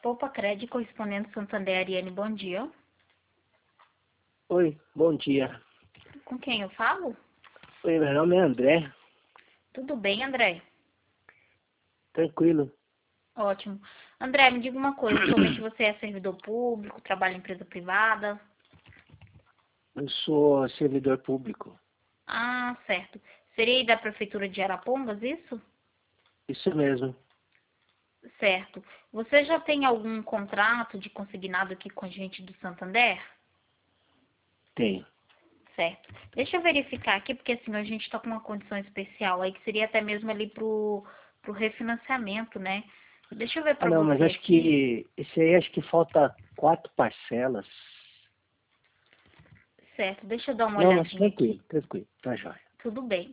Poupa Crédito, correspondente Santander, Ariane, bom dia. Oi, bom dia. Com quem eu falo? Oi, meu nome é André. Tudo bem, André? Tranquilo. Ótimo. André, me diga uma coisa, atualmente você é servidor público, trabalha em empresa privada? Eu sou servidor público. Ah, certo. Seria aí da Prefeitura de Arapongas, isso? Isso mesmo. Certo. Você já tem algum contrato de consignado aqui com a gente do Santander? Tenho. Certo. Deixa eu verificar aqui, porque assim, a gente está com uma condição especial aí, que seria até mesmo ali pro refinanciamento, né? Deixa eu ver Ah, para não, mas você acho aqui. que esse aí acho que falta 4 parcelas. Certo, deixa eu dar uma Não, mas olhadinha aqui. tranquilo, tranquilo. Tá jóia. Tudo bem.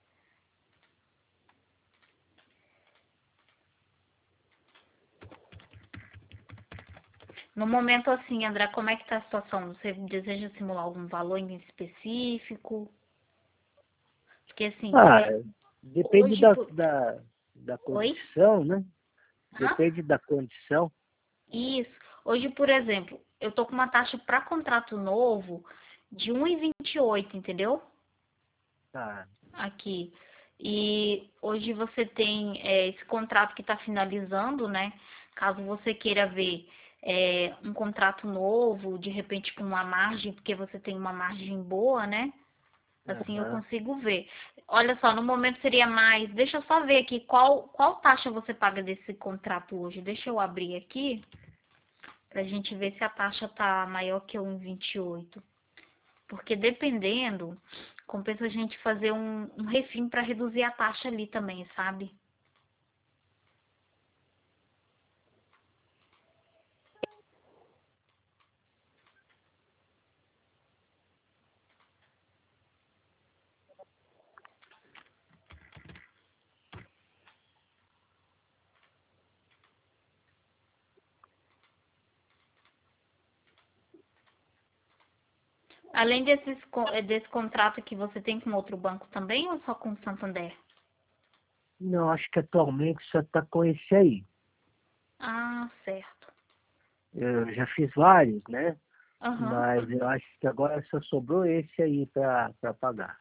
No momento assim, André, como é que tá a situação? Você deseja simular algum valor em específico? Porque assim, Ah, depende hoje por... da Oi? condição, né? Hã? Depende da condição. Isso. Hoje, por exemplo, eu tô com uma taxa para contrato novo de 1,28, entendeu? Tá. Aqui. E hoje você tem esse contrato que está finalizando, né? Caso você queira ver um contrato novo, de repente com uma margem, porque você tem uma margem boa, né? Assim eu Aham. consigo ver. Olha só, no momento seria mais. Deixa eu só ver aqui qual taxa você paga desse contrato hoje. Deixa eu abrir aqui pra gente ver se a taxa tá maior que 1,28. Porque dependendo, compensa a gente fazer um refim para reduzir a taxa ali também, sabe? Além desse contrato que você tem com outro banco também ou só com o Santander? Não, acho que atualmente só tá com esse aí. Ah, certo. Eu já fiz vários, né? Aham. Mas eu acho que agora só sobrou esse aí para pagar.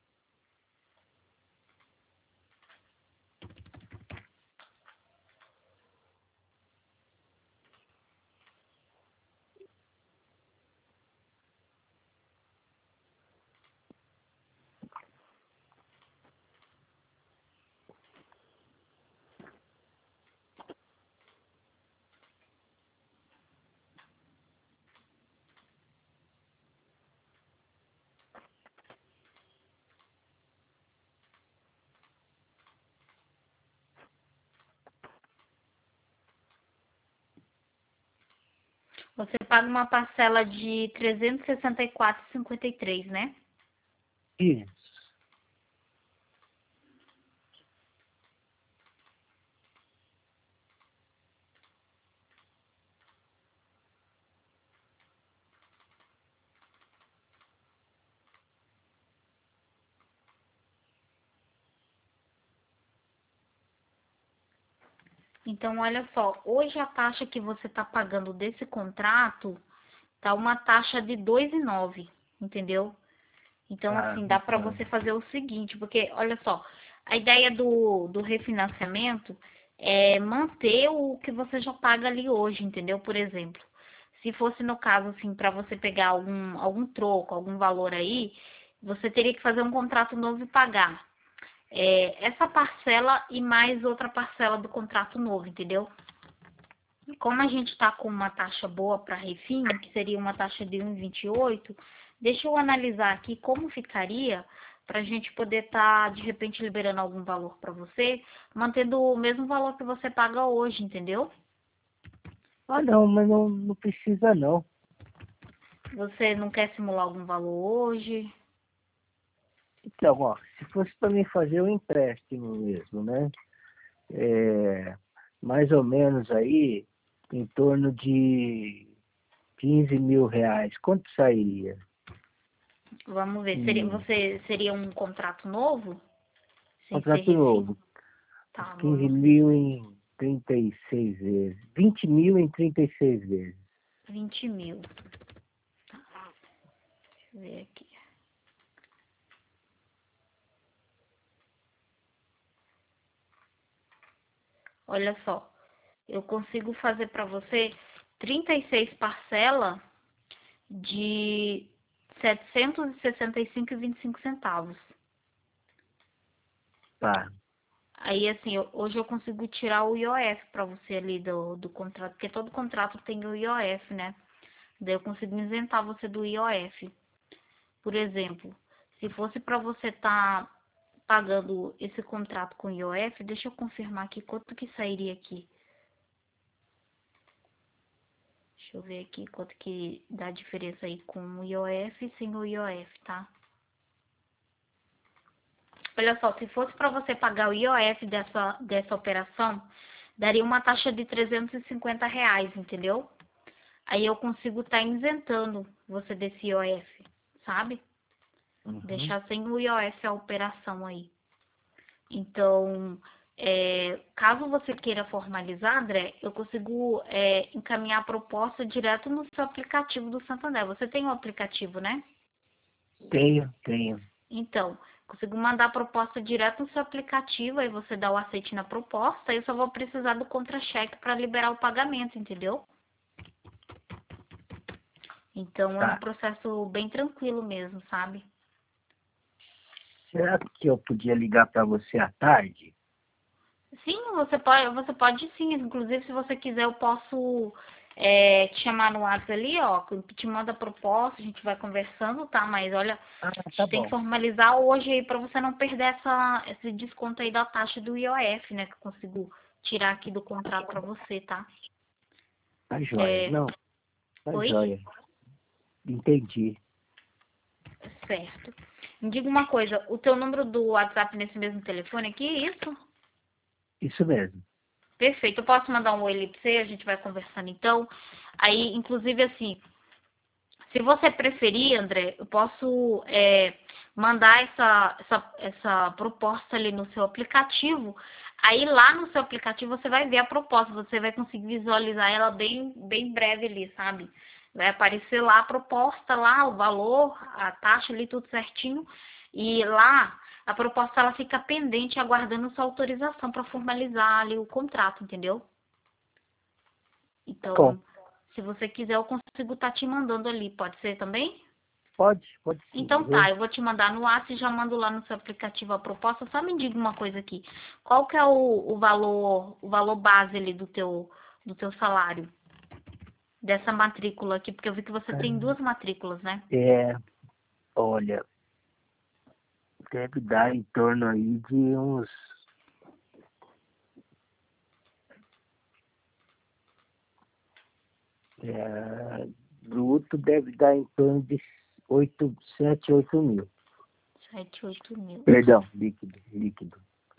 Você paga uma parcela de 364,53, né? Isso. Então, olha só, hoje a taxa que você está pagando desse contrato tá uma taxa de 2,9, entendeu? Então, Ah, assim, dá para então. você fazer o seguinte, porque, olha só, a ideia do refinanciamento é manter o que você já paga ali hoje, entendeu? Por exemplo, se fosse no caso, assim, para você pegar algum troco, algum valor aí, você teria que fazer um contrato novo e pagar essa parcela e mais outra parcela do contrato novo, entendeu? Como a gente está com uma taxa boa para refim, que seria uma taxa de 1,28, deixa eu analisar aqui como ficaria para a gente poder estar, de repente, liberando algum valor para você, mantendo o mesmo valor que você paga hoje, entendeu? Ah, não, mas não precisa não. Você não quer simular algum valor hoje? Então, ó, se fosse para mim fazer um empréstimo mesmo, né? É, mais ou menos aí, em torno de 15 mil reais. Quanto sairia? Vamos ver, Hum, você seria um contrato novo? Sem ser contrato refim? novo, uns Tá, 15 vamos ver. mil em 36 vezes. 20 mil em 36 vezes. 20 mil. Tá. Deixa eu ver aqui. Olha só. Eu consigo fazer para você 36 parcelas de R$ 765,25. Tá. Aí, assim, hoje eu consigo tirar o IOF para você ali do contrato, porque todo contrato tem o IOF, né? Daí eu consigo isentar você do IOF. Por exemplo, se fosse para você estar pagando esse contrato com IOF, deixa eu confirmar aqui quanto que sairia aqui. Deixa eu ver aqui quanto que dá a diferença aí com o IOF e sem o IOF, tá? Olha só, se fosse para você pagar o IOF dessa operação, daria uma taxa de R$ 350, entendeu? Aí eu consigo estar isentando você desse IOF, sabe? Uhum. Deixar sem o IOF a operação aí. Então, caso você queira formalizar, André, eu consigo encaminhar a proposta direto no seu aplicativo do Santander. Você tem um aplicativo, né? Tenho. Então, consigo mandar a proposta direto no seu aplicativo, aí você dá o aceite na proposta, aí eu só vou precisar do contra-cheque para liberar o pagamento, entendeu? Então, é um Tá. processo bem tranquilo mesmo, sabe? Será que eu podia ligar para você à tarde? Sim, você pode sim. Inclusive, se você quiser, eu posso te chamar no WhatsApp ali, ó, que eu te manda a proposta, a gente vai conversando, tá? Mas olha, Ah, a tá gente tem que bom. formalizar hoje aí para você não perder esse desconto aí da taxa do IOF, né? Que eu consigo tirar aqui do contrato para você, tá? Tá joia. É, Não, tá oi? joia. Entendi. Certo. Me diga uma coisa, o teu número do WhatsApp nesse mesmo telefone aqui, é isso? Isso mesmo. Perfeito. Eu posso mandar um oi pra você, a gente vai conversando então. Aí, inclusive, assim, se você preferir, André, eu posso mandar essa proposta ali no seu aplicativo. Aí lá no seu aplicativo você vai ver a proposta, você vai conseguir visualizar ela bem breve ali, sabe? Vai aparecer lá a proposta, lá o valor, a taxa ali, tudo certinho. E lá a proposta ela fica pendente, aguardando sua autorização para formalizar ali o contrato, entendeu? Bom, Então, se você quiser, eu consigo estar te mandando ali. Pode ser também? pode sim, Então tá, viu? eu vou te mandar no WhatsApp e já mando lá no seu aplicativo a proposta. Só me diga uma coisa aqui. Qual que é o valor base ali do teu salário? Dessa matrícula aqui, porque eu vi que você tem duas matrículas, né? Olha, deve dar em torno aí de uns... bruto deve dar em torno de 7, 8 mil. 7, 8 mil. Perdão, líquido.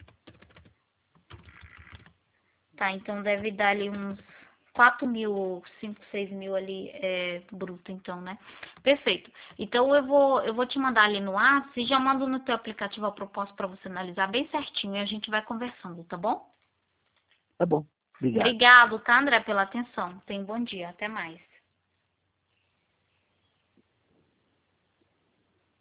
Tá, então deve dar ali uns 4 mil, 5, 6 mil ali bruto, então, né? Perfeito. Então eu vou te mandar ali no WhatsApp e já mando no teu aplicativo a proposta para você analisar bem certinho e a gente vai conversando, tá bom? Tá bom, obrigado. Obrigado, tá, André, pela atenção. Tenha um bom dia. Até mais.